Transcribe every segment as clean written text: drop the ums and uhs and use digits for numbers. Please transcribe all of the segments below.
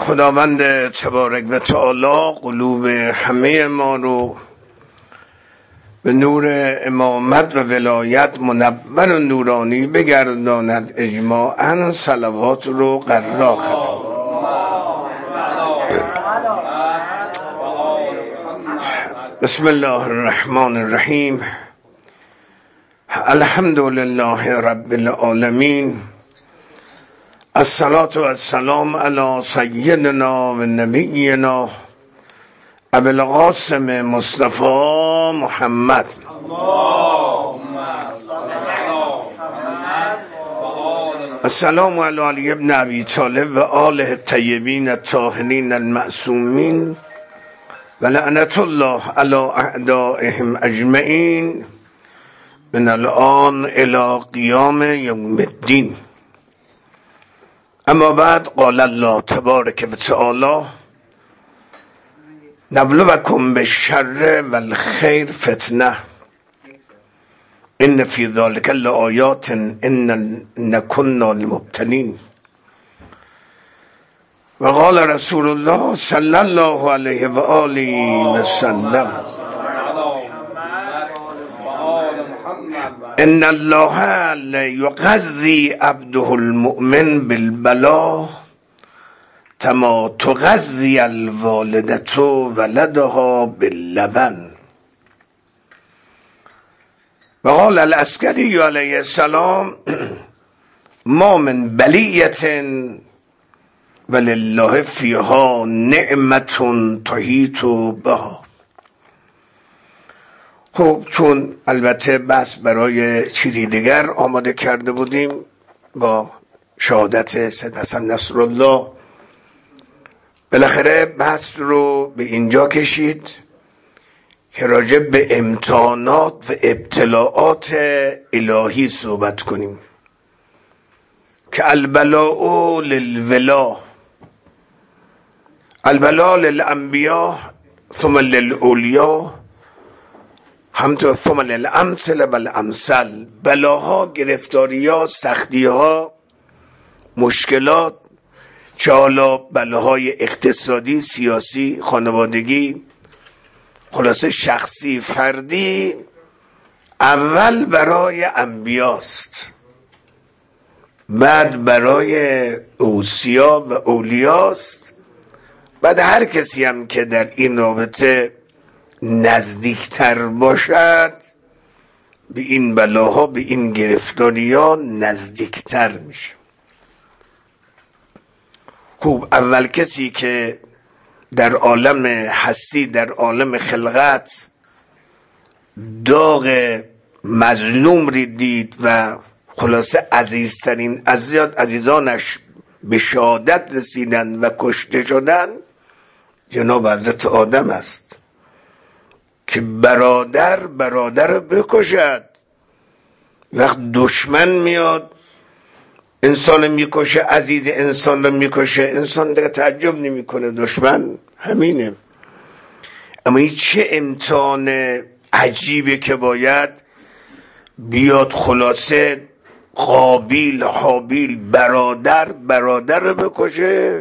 خداوند تبارک و تعالی قلوب همه ما رو به نور امامت و ولایت منور و نورانی بگرداند. اجماعاً صلوات رو قرار کنیم. بسم الله الرحمن الرحیم. الحمد لله رب العالمین. الصلاة والسلام علی سیدنا و نبینا ابی القاسم مصطفی محمد. السلام علی علی ابن ابی طالب و آله الطیبین الطاهرین المعصومین و لعنت الله علی اعدائهم اجمعین من الان الی قیام یوم الدین. اما بعد، قال الله تبارک و تعالی: نبلوکم بالشر والخیر فتنه ان فی ذلک لآیات ان کنا لمبتلین. و قال رسول الله صلی الله علیه و آله و سلم: ان الله لیغذی عبده المؤمن بالبلاء کما تغذی الوالدة ولدها باللبن. و قال العسکری علیه السلام: ما من بلیة ولله فیها نعمة تحیط بها. خب، چون البته بس برای چیزی دیگر آماده کرده بودیم با شهادت سید حسن نصرالله، بالاخره بحث رو به اینجا کشید که راجع به امتحانات و ابتلاعات الهی صحبت کنیم که البلاء للولا، البلاء للانبیاء ثم للاولیاء همطور ثم للامثل و الامثل. بلاها، گرفتاری‌ها، سختی‌ها، مشکلات، چه حالا بلاهای اقتصادی، سیاسی، خانوادگی، خلاصه شخصی، فردی، اول برای انبیاست، بعد برای اوصیا و اولیاست، بعد هر کسی هم که در این رابطه نزدیکتر باشد به این بلاها، به این گرفتاری‌ها نزدیکتر میشه. خوب، اول کسی که در عالم هستی، در عالم خلقت داغ مظلوم ری دید و خلاصه عزیزترین عزیزانش به شهادت رسیدن و کشته شدن، جناب حضرت آدم است که برادر رو بکشد. وقت دشمن میاد انسان میکشه، عزیز انسان رو میکشه، انسان دیگه تعجب نمیکنه، دشمن همینه. اما این چه امتحان عجیبه که باید بیاد خلاصه قابیل حابیل برادر رو بکشه،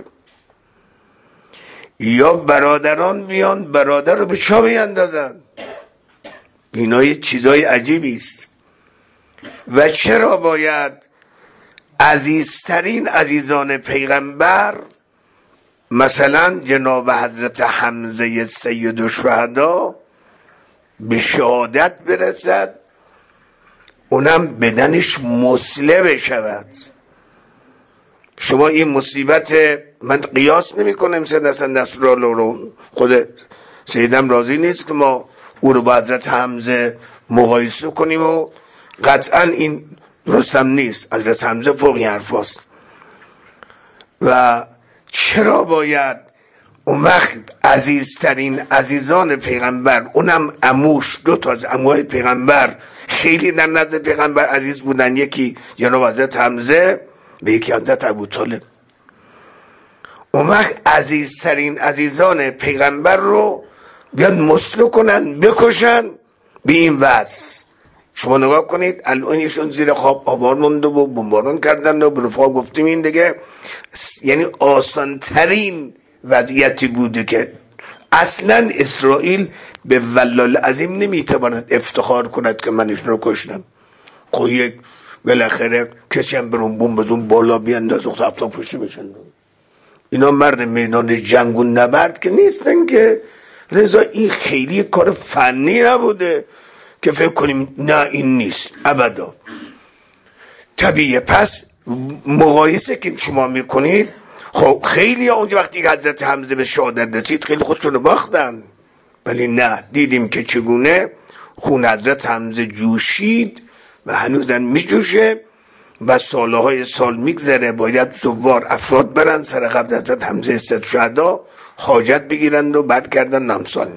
یا برادران بیان برادر رو به چاه بیندازن. اینا یه چیزای عجیبی است. و چرا باید عزیزترین عزیزان پیغمبر، مثلا جناب حضرت حمزه سید الشهدا، به شهادت برسد، اونم بدنش مسلح بشود؟ شما این مصیبت، من قیاس نمی کنم سید حسن نصرالله رو، خود سیدم راضی نیست که ما او رو با حضرت حمزه مقایسه کنیم و قطعا این درستم نیست. حضرت حمزه فوق این حرف هست. و چرا باید اون وقت عزیزترین عزیزان پیغمبر، اونم عموش، دو تا از عموهای پیغمبر خیلی در نزد پیغمبر عزیز بودن، یکی جناب حضرت حمزه و یکی حضرت ابوطالب، اون وقت عزیزترین عزیزان پیغمبر رو بیاد مسلو کنن، بکشن به این وضع؟ شما نگاه کنید الان ایشون زیر خواب آوار مونده و بمباران کردن و به رفقا گفتیم این دیگه یعنی آسان ترین وضعیتی بوده که اصلا اسرائیل به والله عظیم نمیتواند افتخار کند که من ایشون رو کشتم. خب یک بالاخره کسی هم برون بوم بزون بالا بیانداز و خطا پشتی میشن. اینا مرد میدان جنگ و نبرد که نیستن که. رضا این خیلی کار فنی نبوده که فکر کنیم نه این نیست ابدا. طبیعه. پس مقایسه که شما میکنید خب خیلی اونجا وقتی که حضرت حمزه به شهادت رسید خیلی خودشون رو باختن، ولی نه دیدیم که چگونه خون حضرت حمزه جوشید و هنوزن میجوشه و سالهای سال میگذره. باید زوار افراد برن سر قبر حضرت حمزه استشهدا حاجت بگیرند و بعد کردن نامسال.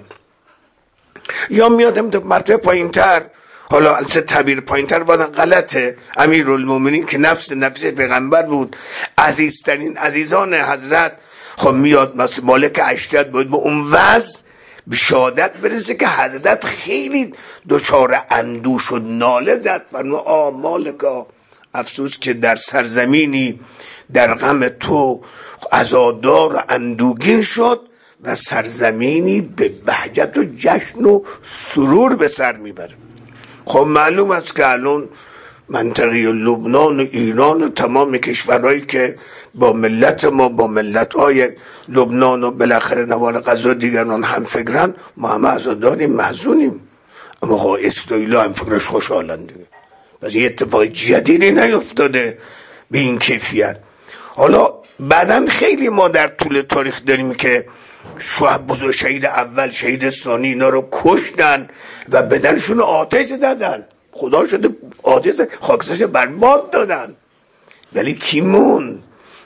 یا میادم تو مرتبه پایین تر، حالا البته تعبیر پایین تر وادن غلطه، امیرالمومنین که نفس پیغمبر بود، عزیزترین عزیزان حضرت، خب میاد مالک اشتد بود به اون وضع به شهادت برسه که حضرت خیلی دچار اندوش و ناله زد و مالکا افسوس که در سرزمینی در غم تو عزادار و اندوگین شد و سرزمینی به بهجت و جشن و سرور به سر میبره. خب معلوم است که الان منطقه لبنان و ایران و تمام کشورهایی که با ملت ما با ملت‌های لبنان و بالاخره نوار غزه دیگران هم فکرن، ما همه عزاداریم محزونیم، اما خب اسرائیل هم فکرش خوشحالن دیگه. پس یه اتفاق جدیدی نیفتاده به این کیفیت. حالا بعدن خیلی ما در طول تاریخ داریم که بزرگ شهید اول شهید ثانی اینا رو کشتن و بدنشون آتش زدن، خدا شده آتش خاکسترش برباد دادن، ولی کی مون؟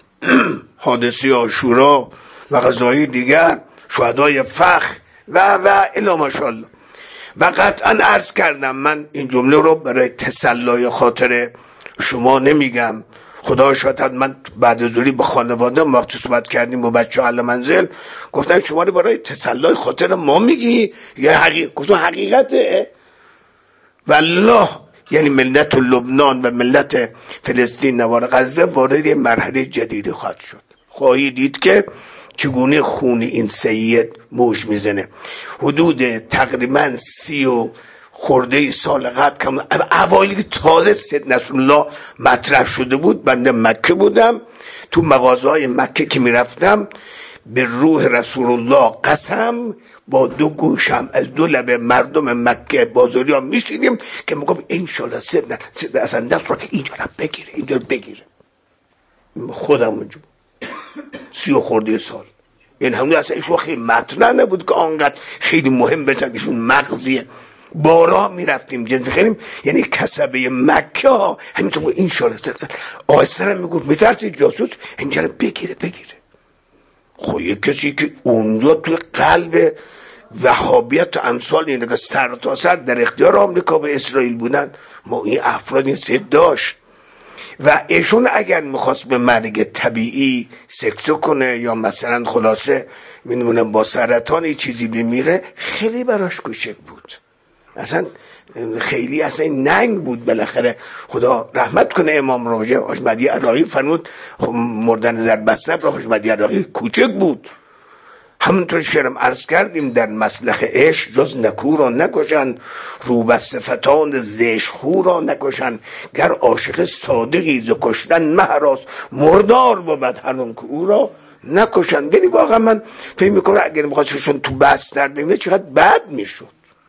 حادثه عاشورا و غزوهای دیگر، شهدای فخر و الی ماشاءالله. و قطعا عرض کردم من این جمله رو برای تسلای خاطر شما نمیگم، خدا شاید من بعد از ظهری با خانواده وقتی صحبت کردیم با بچه‌ها اهل منزل گفتن شما رو برای تسلای خاطر ما میگی یا حقیقته؟ والله یعنی ملت لبنان و ملت فلسطین نوار غزه وارد مرحله جدیدی خواهد شد. خواهید دید که چگونه خون این سید موج میزنه. حدود تقریبا 30 و خورده سال قبل اوایلی که تازه سید نصرالله مطرح شده بود، بنده مکه بودم، تو مغازه‌های مکه که میرفتم به روح رسول الله قسم با دو گوشم از دو لب مردم مکه بازاریا میشیدیم که میگم انشالله سید حسن دست رو اینجا رو بگیره، اینجا رو بگیره. خودم اونجا 30 و خورده سال، یعنی همون اصلا ایشون خیلی مطرح نبود که آنقدر خیلی مهم بشن ایشون مغزیه. بارا میرفتیم جنب خیلیم، یعنی کسبه مکه ها همینطور این شاله آهسته هم میگفت میترسی جاسوس اینجا رو بگیره. خب یک کسی که اونجا توی قلب وهابیت و امثال اینه که سر تا سر در اختیار آمریکا به اسرائیل بودن، ما این افراد این سید داشت و ایشون اگر میخواست به مرگ طبیعی سکته کنه یا مثلا خلاصه میدونم با سرطانی چیزی بمیره، خیلی براش کوچک بود، اصلا خیلی اصلا ننگ بود. بالاخره خدا رحمت کنه امام راجع حاج مهدی عراقی فرمود مردن در بسته را حاج مهدی عراقی کوچک بود. همونطورش که عرض کردیم در مسلخ عشق جز نکو را نکشن، روبسته فتان زشت خو را نکشن، گر عاشق صادقی ز کشتن مهراس، مردار بود هرون که او را نکشن. یعنی واقعا من فکر میکنم اگر میخواستشون تو بستر بمیره چقدر بد میشد.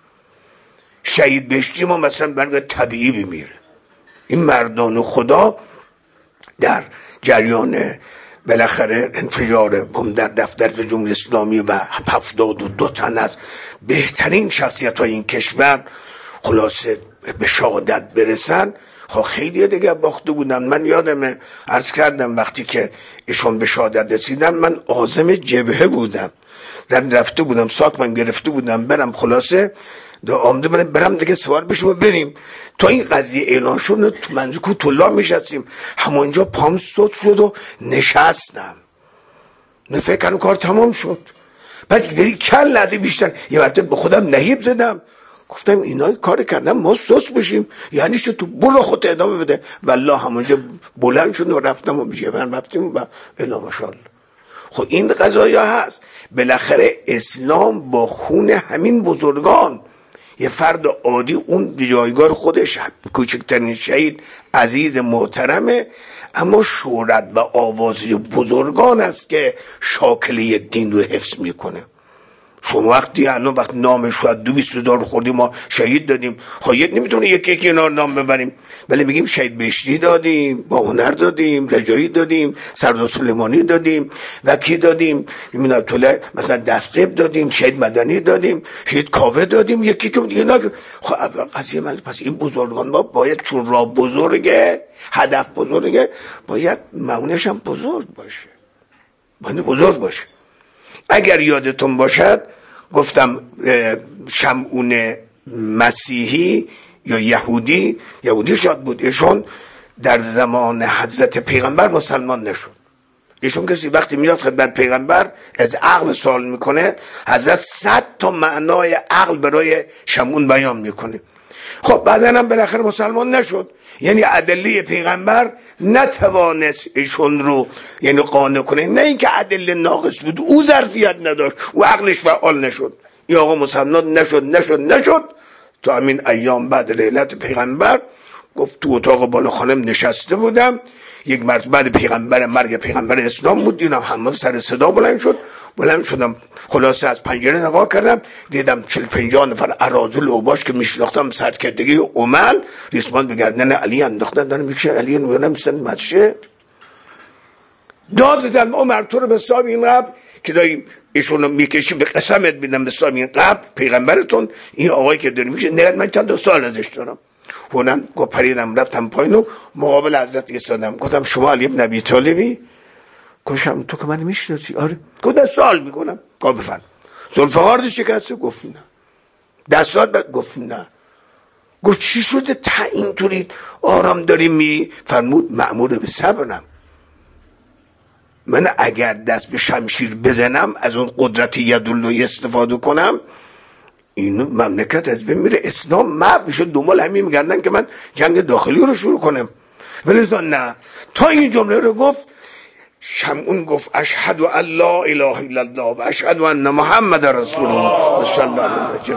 شهید بهشتی ما مثلا برای طبیعی بمیره. این مردان خدا در جریان بالاخره انفجار بم در دفتر جمهوری اسلامی و 72 تن از بهترین شخصیت های این کشور خلاصه به شهادت برسن، خیلی دیگه باخته بودن. من یادمه عرض کردم وقتی که ایشون به شهادت رسیدن من عازم جبهه بودم، رفته بودم ساکمن گرفته بودم برم خلاصه آمده برم دیگه سوار بشیم و بریم. تا این قضیه اعلان شد تو منزل کوتولا میشستیم، همونجا پام صد شد و نشستم، فکر کنم کار تمام شد. بعد دیگه چند لحظه بیشتر یه مرتبه به خودم نهیب زدم، گفتم اینا کار کردن ما سوس بشیم؟ یعنی چه؟ تو برو خودت ادامه بده. والله همونجا بلند شدم و رفتم و میشه من رفتیم و الا ماشاءالله. خب این قضایا هست. بالاخره اسلام با خون همین بزرگان، یه فرد عادی اون جایگاه خودش کوچکترین شهید عزیز محترمه، اما شهرت و آوازی بزرگان است که شاکله دین رو حفظ میکنه. شما وقتی الان وقت نامش شاید 200,000 خوردیم ما شهید دادیم، خب نمیتونه یکی اینا نام ببریم، ولی میگیم شهید بهشتی دادیم، با هنر دادیم، رجایی دادیم، سردار سلیمانی دادیم، وکی دادیم، نمیدونم طلع مثلا دستقیب دادیم، شهید مدنی دادیم، شهید کاوه دادیم، یکی که اینا. خب قضیه من پس این بزرگان ما باید چون راه بزرگه، هدف بزرگه، باید معونش هم بزرگ باشه، باید بزرگ باشه. اگر یادتون باشد گفتم شمعون مسیحی یا یهودی شاد بود، ایشون در زمان حضرت پیغمبر مسلمان نشد. ایشون کسی وقتی میاد خدمت پیغمبر از عقل سوال میکنه، حضرت 100 تا معنای عقل برای شمعون بیان میکنه. خب بعدا هم بالاخره مسلمان نشد، یعنی ادله پیغمبر نتوانست ایشون رو یعنی قانع کنه، نه اینکه ادله ناقص بود، او ظرفیت نداشت، او عقلش فعال نشد. این آقا مسلمان نشد تا همین ایام بعد لیلت پیغمبر گفت تو اتاق بالا خانم نشسته بودم، یک مرتبه پیغمبر مرگ پیغمبر اسلام بود، دیدم همه سر صدا بلند شدم، خلاصه از پنجره نگاه کردم، دیدم 40-50 نفر اراذل اوباش که میشناختم سرکردگی عمل ریسمان به گردن علی انداختن، دارم میکشه علی میبینم مثلا مدشه داد زدن عمر تو رو به صاحب این قبل که داریم ایشونو میکشیم به قسمت میدم به صاحب این قبل پیغمبرتون، این آقایی که داریم میکشه نگرد من چند سال ازش دارم. هونم گفت پریدم رفتم پایین و مقابل حضرت ایستادم، گفتم شما علی بن ابی طالبی؟ گفتم تو که من میشناسی؟ آره. گفت سوال میکنم. گفت بفرم ذوالفقار شکسته؟ گفت نه. دستات بعد؟ گفت نه. گفت چی شده تا اینطوری آرام داری می؟ فرمود مأمور به صبرم، من اگر دست به شمشیر بزنم از اون قدرت یدالله استفاده کنم این مملکت از بین میره، اسلام محو میشه، دنبال همین میگردن که من جنگ داخلی رو شروع کنم. ولی نه، تا این جمله رو گفت شمعون گفت اشهد ان لا اله الا الله و اشهد ان محمد رسول الله صلی الله علیه و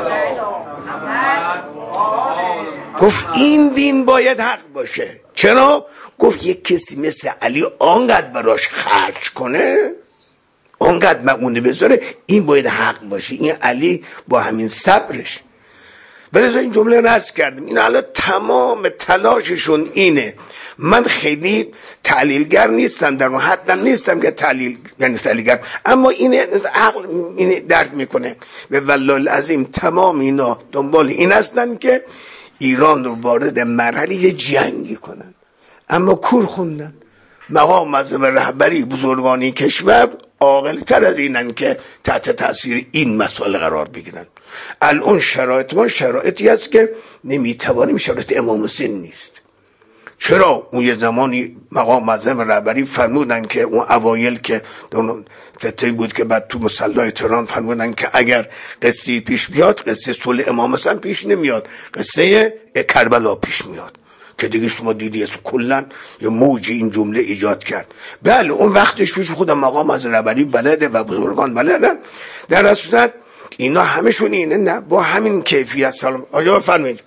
گفت این دین باید حق باشه. چرا؟ گفت یک کسی مثل علی آنقدر براش خرج کنه، آنقدر مغونه بذاره، این باید حق باشه. این علی با همین صبرش. ولی این جمله رو عرض کردم، این حالا تمام تلاششون اینه. من خیلی تحلیلگر نیستم، در اون حد نیستم که تحلیلگر، اما این عقل این درک میکنه. و والله العظیم تمام اینا دنبال این هستن که ایران رو وارد مرحله جنگی کنن، اما کور خوندن. مقام مذهب رهبری بزرگانی کشور عاقل‌تر از اینن که تحت تاثیر این مسائل قرار بگیرن. الان شرایط ما شرایطی است که نمیتوانیم، شرایط امام حسین نیست. چرا؟ اون یه زمانی مقام مذهب رهبری فرمودن که اون اوایل که فتره بود که بعد تو مصلی تهران فرمودن که اگر قصه پیش بیاد، قصه صلح امام حسین پیش نمیاد، قصه کربلا پیش میاد، که دیگه شما دیدی کلا یه موجی این جمله ایجاد کرد. بله اون وقتش پیش خودم مقام از رهبری بلده و بزرگان بلدن، در اصل اینا همشون اینه، نه با همین کیفیت. سلام آجا فرمایید.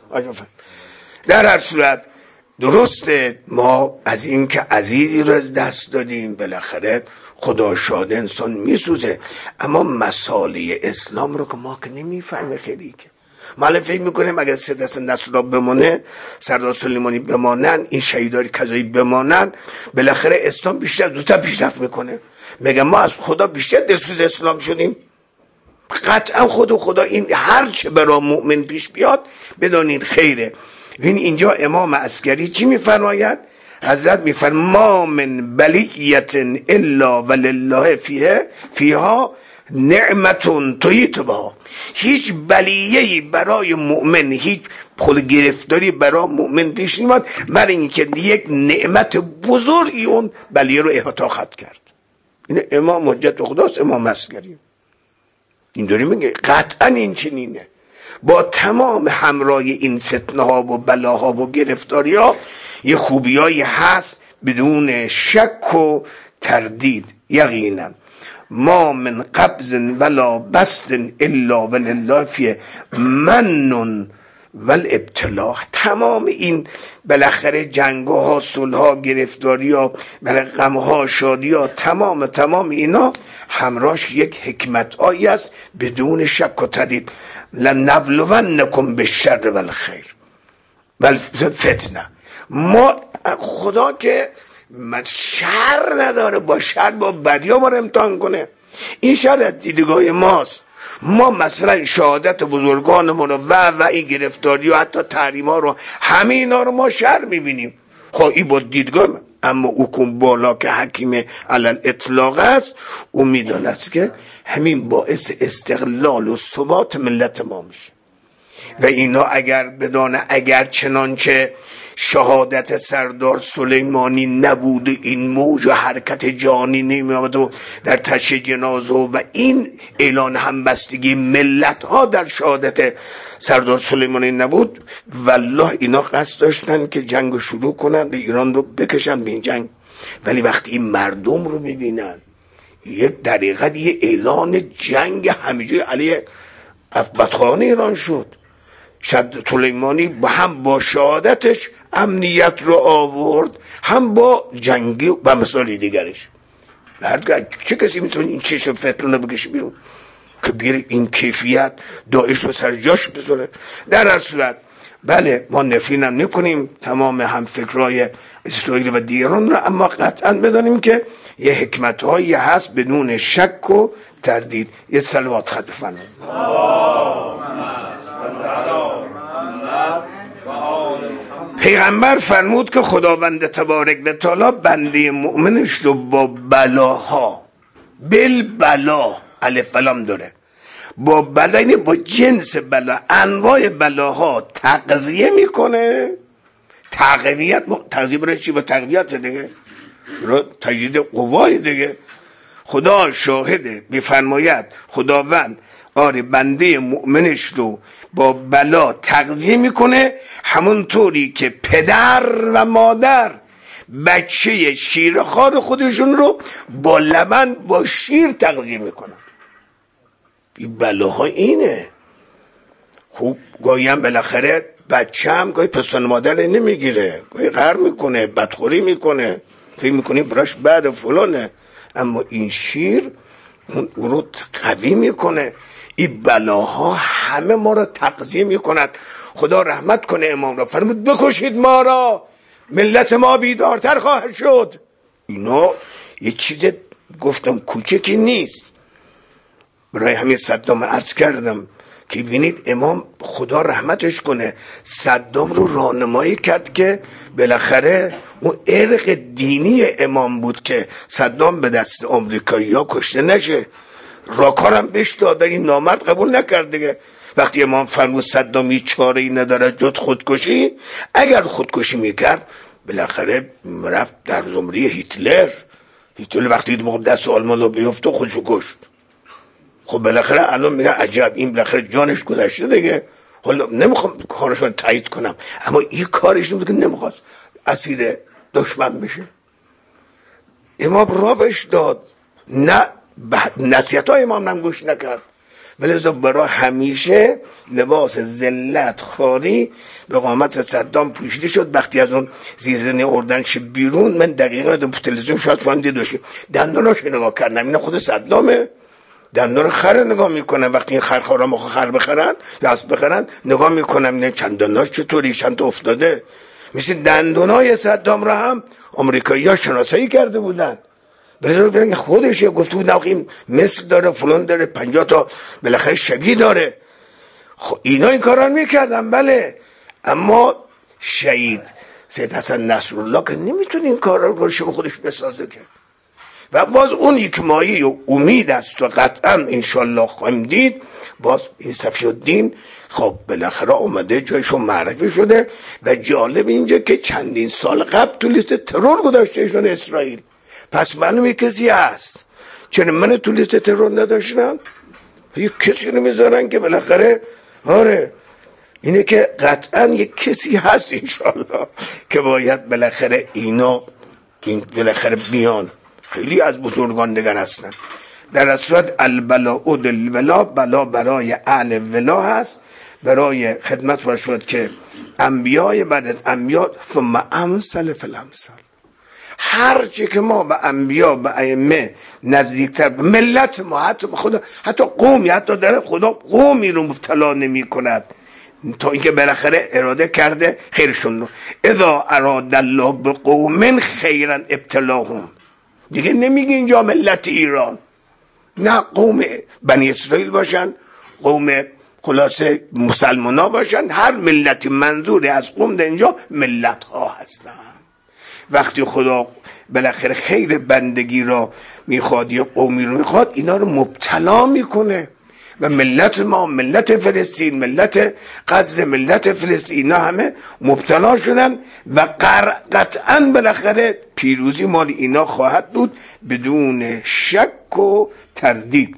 در هر صورت درسته ما از این که عزیزی رو از دست دادیم، بالاخره خدا شاد انسان میسوزه، اما مسائل اسلام رو که ما که نمیفهمه خیلی، که ما فکر میکنیم اگر سید حسن نصرالله بمونه، سردار سلیمانی بمانن، این شهیداری کذایی بمانن، بالاخره اسلام بیشتر زودتر پیشرفت میکنه. میگم ما از خدا بیشتر دلسوز اسلام شدیم. قطعا خدا این هر چه برای مؤمن پیش بیاد بدانید خیره. ببین اینجا امام عسکری چی میفرماید؟ حضرت میفرماید ما من بلیت الا ولله فیها نعمتون طیبه. هیچ بلیه‌ای برای مؤمن، هیچ خود گرفتاری برای مؤمن پیش نمیاد برای اینکه یک نعمت بزرگی اون بلیه رو احاطه خواهد کرد. این امام حجت خداست، امام عسکری این داری میگه قطعا این چنینه. با تمام همراه این فتنه ها و بلاها و گرفتاری ها یه خوبیایی هست بدون شک و تردید. یقینا ما من قبض ولا بسط الا ولله فی من والابتلاء. تمام این بالاخره جنگ ها، صلح ها، گرفتاری ها، غم ها، شادی ها، تمام اینا همراهش یک حکمت هایی است بدون شک و تردید. لنبلونکم بالشر والخیر والفتنه. ما خدا که شر نداره، با شر با بدی ها ما رو امتحان کنه. این شر از دیدگاه ماست. ما مثلا شهادت بزرگانمون و این گرفتاری و حتی تحریم ها رو، همه اینا رو ما شر میبینیم. خب این با دیدگاه، اما او کن بالا که حکیم علل اطلاق است، او میدانست که همین باعث استقلال و ثبات ملت ما میشه. و اینا اگر بدانه اگر چنانچه شهادت سردار سلیمانی نبود، این موج و حرکت جانی نمی‌آمد و در تشییع جنازه و این اعلان همبستگی ملت ها در شهادت سردار سلیمانی نبود، والله اینا قصد داشتن که جنگ شروع کنند، ایران رو بکشن به این جنگ. ولی وقتی این مردم رو میبینن، یک دقیقه یه اعلان جنگ همینجوری علیه بدخواهان ایران شد. سلیمانی هم با شهادتش امنیت رو آورد، هم با جنگی و مثال دیگرش. چه کسی میتونه این چشم فتنه بکشه بیرون که بیاره این کیفیت داعش رو سر جاش بذاره؟ در هر صورت بله، ما نفرین هم نکنیم تمام همفکرای اسرائیل و دیگران رو، اما قطعا بدانیم که یه حکمت هایی هست بدون شک و تردید. یه صلوات خط بفرمایید. پیغمبر فرمود که خداوند تبارک و تعالی بنده مؤمنش رو با بلاها، بلا الف لام داره، با بلا، یعنی با جنس بلا، انواع بلاها تغذیه میکنه. تغذیه برای چی؟ با تقویت دیگه، برای تجدید قوای دیگه. خدا شاهده، بفرماید خداوند آره بنده مؤمنش رو با بلا تغذیه میکنه، همونطوری که پدر و مادر بچه شیرخوار خودشون رو با لبن با شیر تغذیه میکنن. این بلاها اینه. خوب گاهی هم بالاخره بچه هم گاهی پستان مادر نمیگیره، گاهی غر میکنه، بدخوری میکنه، فکر میکنه براش بعد فلانه، اما این شیر اون رو قوی میکنه. این بلاها همه ما رو تغذیه میکند. خدا رحمت کنه امام را، فرمود بکشید ما را، ملت ما بیدارتر خواهد شد. اینا یه چیز گفتم کوچکی نیست. برای همین صدام عرض کردم که ببینید امام خدا رحمتش کنه صدام رو راهنمایی کرد که بالاخره اون ارق دینی امام بود که صدام به دست آمریکایی‌ها کشته نشه. راکارم بهش داد، این نامرد قبول نکرد دیگه. وقتی امام فرمود صدام هیچ چاره‌ای نداره جز خودکشی، اگر خودکشی میکرد بالاخره رفت در زمره هیتلر وقتی دید دست آلمان رو بیفته خودشو کشت. خب بالاخره الان میگه عجب این بالاخره جانش گذشته دیگه. حالا نمیخوام کارشون تایید کنم، اما این کارش نمیده که نمیخواست اسیر دشمن بشه. امام را بهش داد، نه نصیحت های امام هم گوش نکرد. ولذا برای همیشه لباس ذلت خاری به قامت صدام پوشیده شد. وقتی از اون زیرزنی اردنش بیرون، من دقیقا در تلویزیون شاید فهمیده داشت دنداناش نگاه کردم، اینا خود صدامه. دندان خر نگاه میکنم، وقتی این خرخارا مخ خر بخرن یا اسب بخرن نگاه میکنم نه چند دنداناش چطوری، چند تا افتاده. مثل دندونای صدام را هم آمریکایی‌ها شناسایی کرده بودن. برای خودش گفته بود این مثل داره، فلان داره، 50 تا بالاخره شبیه داره. خب اینا این کارا میکردن بله، اما شهید سید حسن نصرالله که نمیتونه این کارا رو به خودش بسازه که. و باز اون یک مایه و امید است و قطعا انشالله خواهیم دید. باز این صفی الدین خب بالاخره اومده جایشون معرفی شده. و جالب اینجا که چندین سال قبل تو لیست ترور گذاشته ایشون اسرائیل. پس معلومه کسی هست. چرا من تو لیست ترور نداشتم؟ یک کسی رو میذارن که بالاخره آره اینه که قطعا یک کسی هست انشالله که باید بالاخره اینا بالاخره بیان. خیلی از بزرگان دیگر هستن. در صورت البلاء للولا، بلا برای اهل ولا هست، برای خدمت فرا شد که انبیای بعد از انبیا ثم امثل فالامثال. هر چی که ما به انبیا به ائمه نزدیکتر، ملت ما حتی خدا، حتی قومی، حتی در خدا قومی رو مبتلا نمی کند تا اینکه بالاخره اراده کرده خیرشون رو. اذا اراد الله بقوم خیرا ابتلاهم. دیگه نمیگه اینجا ملت ایران، نه قوم بنی اسرائیل باشن، قوم خلاصه مسلمان ها باشن، هر ملتی منظور از قوم در اینجا ملت ها هستن. وقتی خدا بالاخره خیر بندگی را میخواد یا قومی رو میخواد، اینا رو مبتلا میکنه. و ملت ما، ملت فلسطین، ملت غزه، ملت فلسطین، اینا همه مبتلا شدن و قطعا بالاخره پیروزی مال اینا خواهد بود بدون شک و تردید.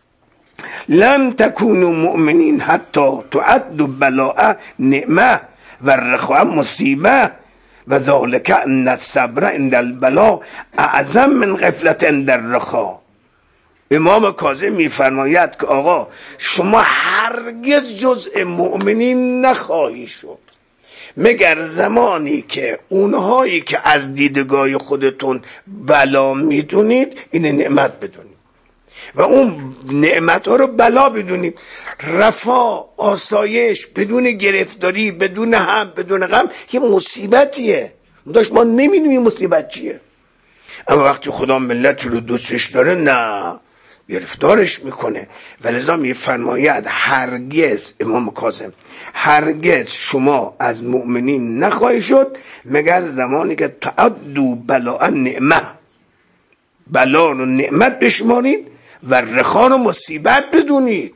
لن تکونوا مؤمنین حتی تعدوا بلاء نعمه و رخاء مصیبه و ذالک ان الصبر عند البلاء اعظم من غفلة عند الرخاء. امام کاظم میفرماید که آقا شما هرگز جزء مؤمنین نخواهی شد مگر زمانی که اونهایی که از دیدگاه خودتون بلا میدونید این نعمت بدونید و اون نعمت ها رو بلا بدونید. رفاه، آسایش بدون گرفتاری، بدون هم، بدون غم یه مصیبتیه. داشت ما نمیدونیم مصیبت چیه. اما وقتی خدا ملت رو دوستش داره نه، گرفتارش میکنه. ولذا میفرماید هرگز، امام کاظم، هرگز شما از مؤمنین نخواهی شد مگر زمانی که تعدوا بلاء نعمه، بلا رو نعمت بشمارید و رخا رو مصیبت بدونید.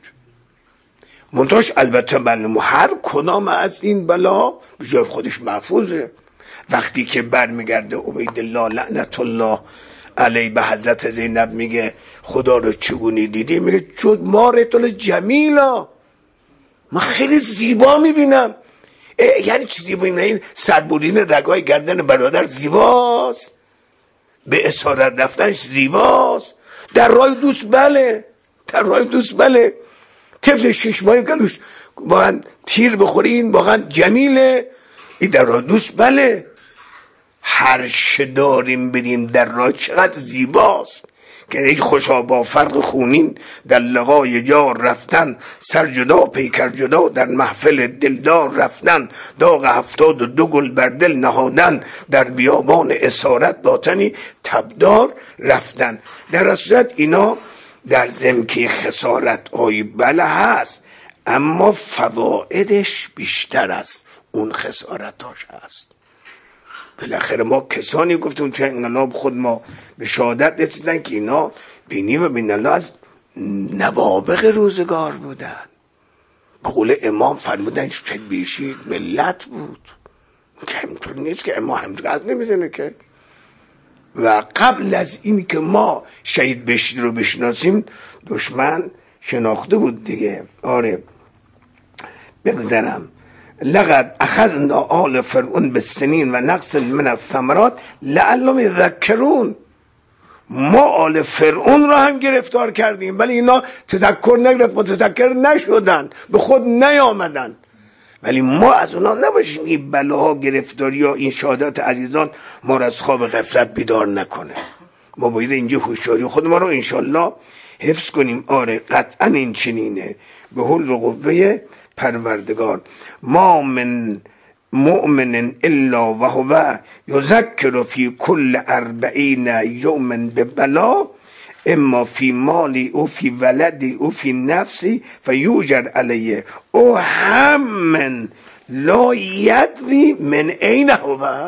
منتاش البته بله هر کدام از این بلا به جای خودش محفوظه. وقتی که برمیگرده عبیدالله لعنت الله علیه به حضرت زینب میگه خدا رو چگونه دیدی؟ میگه جد مارتل جمیلا، من خیلی زیبا میبینم. یعنی چی زیبا؟ این سربودین رگای گردن برادر زیباست، به اسارت رفتنش زیباست، در راه دوست بله، در راه دوست بله. طفل 6 ماهه گلوش واقعا تیر بخورین واقعا جمیله، این در راه دوست بله. هر چه داریم بدیم در راه چقدر زیباست که ای خوشا با فرق خونین در لقای یار رفتن، سر جدا پیکر جدا در محفل دلدار رفتن، داغ 72 گل بر دل نهادن، در بیابان اسارت باطنی تبدار رفتن. در اصلیت اینا در زمکی خسارت آی بله هست، اما فوائدش بیشتر از اون خسارتاش هست. بالاخره ما کسانی گفتیم توی انقلاب خود ما به شهادت رسیدن که اینا بینی و بین الله از نوابغ روزگار بودن. به قول امام فرمودن شهید بیشی ملت بود که همینطور نیست که امام همدیگر نمیزنه که. و قبل از این که ما شهید بشری رو بشناسیم دشمن شناخته بود دیگه. آره بگذرم. لقد اخذنا آل فرعون بالسنین و نقص من الثمرات لعلهم یذکرون. ما آل فرعون را هم گرفتار کردیم ولی اینا تذکر نگرفت، متذکر نشدن، به خود نیامدن. ولی ما از اونا نباشیم این بلاها، گرفتاری ها، این شهادت عزیزان ما را از خواب غفلت بیدار نکنه. ما باید اینجا هوشیاری خود ما رو انشالله حفظ کنیم. آره قطعا این چنینه به حول و قوه پروردگار. ما من مؤمن الا و هو یذکر فی کل 40 یوما ببلا، اما فی مالی او فی ولدی او فی نفسی فیوجر علیه او هم لا یدری من این هو.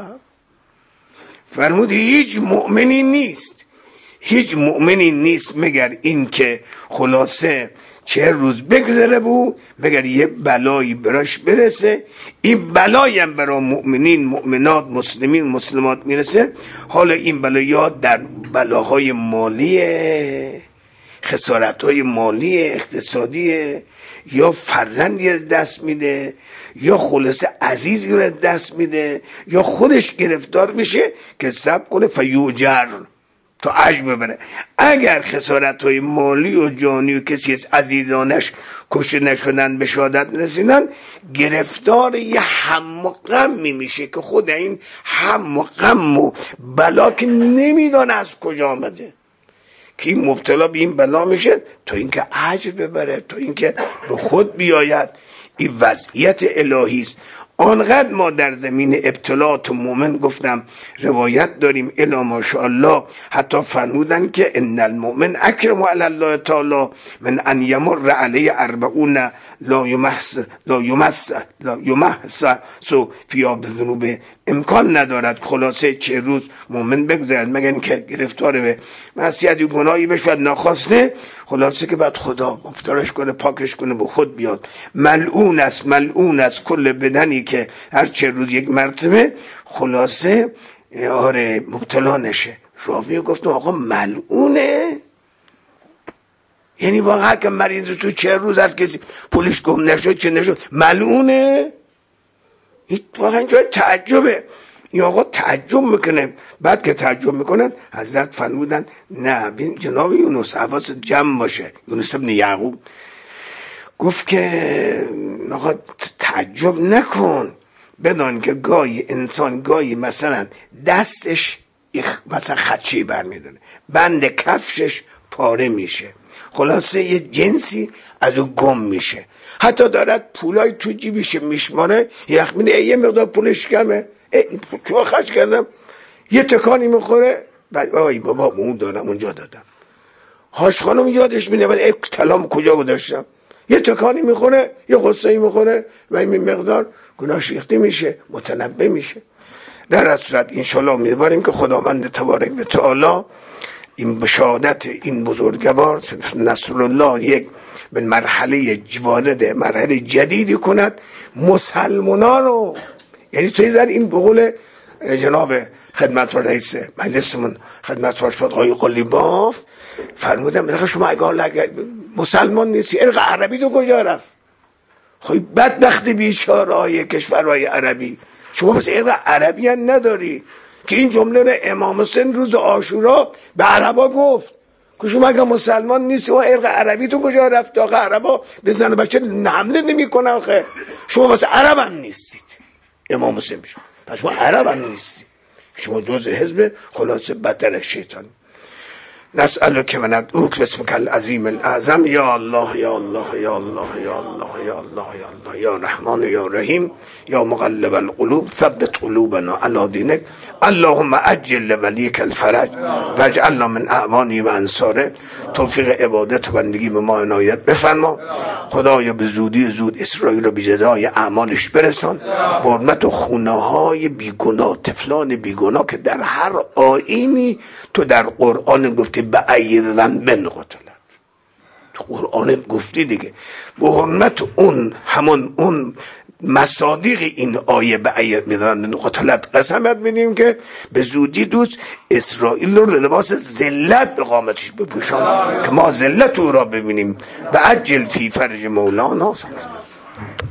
فرمود هیچ مؤمنی نیست، هیچ مؤمنی نیست مگر این که خلاصه 40 روز بگذره بود مگر یه بلایی براش برسه. این بلایی هم برای مؤمنین، مؤمنات، مسلمین، مسلمات میرسه. حالا این بلایی ها در بلاهای مالیه، خسارت‌های مالی اقتصادی، یا فرزندی از دست میده، یا خلاصه عزیزی رو از دست میده، یا خودش گرفتار میشه که صبر کنه فیوجر تا اجر ببره. اگر خسارت‌های مالی و جانی و کسی از عزیزانش کشته نشدن به شهادت رسیدن، گرفتار یه هم و غمی میشه که خود این هم و غم و بلا که نمیدونه از کجا آمده، که این مبتلا به این بلا میشه تا اینکه اجر ببره، تا اینکه به خود بیاید. این وضعیت الهی است. آنقدر ما در زمین ابتلاات مومن گفتم روایت داریم الا ماشاءالله، حتی فرمودن که ان المؤمن اکرم علی الله تعالی من ان یمر علی 40 لا یمحص فیا بذنوب، امکان ندارد خلاصه 40 روز مومن بگذرد مگر اینکه گرفتار به معصیت و گناهی بشه ناخواسته، خلاصه که بعد خدا مبتلاش کنه پاکش کنه به خود بیاد. ملعون است کل بدنی که هر 40 روز یک مرتبه خلاصه مبتلا نشه. راوی گفتم آقا ملعونه، یعنی واقعا که مریض تو 40 روز هر کسی پولش گم نشد چه نشد ملعونه؟ این واقعا جای تعجبه. این آقا تعجب میکنه. بعد که تعجب میکنن حضرت فرمودن نه ببین جناب یونس حواست جمع باشه. یونس ابن یعقوب گفت که آقا تعجب نکن، بدان که گاهی انسان گاهی مثلا دستش مثلا خدچه برمیداره، بند کفشش پاره میشه، خلاصه یه جنسی از او گم میشه، حتی دارد پولای تو جیبش میشماره، یه مقدار پولش کمه، چون خرج کردم، یه تکانی میخوره، بعد آی بابا اون دارم اونجا دادم، هاش خانم یادش میاد طلام کجا گذاشتم، یه تکانی میخوره، یه غصه‌ای میخوره و این مقدار گناهش ریخته میشه، متنبه میشه. در اصل انشالله امیدواریم که خداوند تبارک و تعالی این بشهادت این بزرگوار نصر الله یک به مرحله وارد مرحله جدیدی کند مسلمانان رو. یعنی توی زن این بقول جناب خدمت رئیس مجلسمون خدمت فرشاد آقای قلیباف فرمودن بلکه شما اگر مسلمان نیستی ارق عربی تو کجا رفت؟ خب بدبخت بیچاره‌های کشورهای عربی شما بس ارق عربی هم نداری که این جمله رو امام حسین روز عاشورا به عربا گفت که شما اگر مسلمان نیستی و ارق عربی تو کجا رفت؟ آقا عربا به زن بچه حمله نمی‌کنن، آخه شما بس عرب هم نیستید. امام حسین میشه پس شما عرب هم نیستی، شما جز حزب خلاصه بدتر شیطان. نسألك و ندعوك باسمك العظیم الاعظم یا الله یا الله یا الله یا الله یا الله یا الله یا رحمان یا رحیم یا مقلب القلوب ثبت قلوبنا علی دینک اللهم عجل لولیک الفرج واجعلنا من اعوانه و انصاره. توفیق عبادت و بندگی به ما عنایت بفرما. خدایا به زودی زود اسرائیل رو به جزای اعمالش برسان. حرمت و خونه‌های بیگناه، طفلان بیگناه که در هر آیینی تو در قرآن گفتی بعیدن بن قتلت، تو قرآن گفتی دیگه، به حرمت اون همون اون مصادیق این آیه بعید میدن قتلت قسمت میدیم که به زودی دوست اسرائیل رو لباس ذلت به قامتش بپوشان که ما ذلت او را ببینیم. و عجل فی فرج مولانا.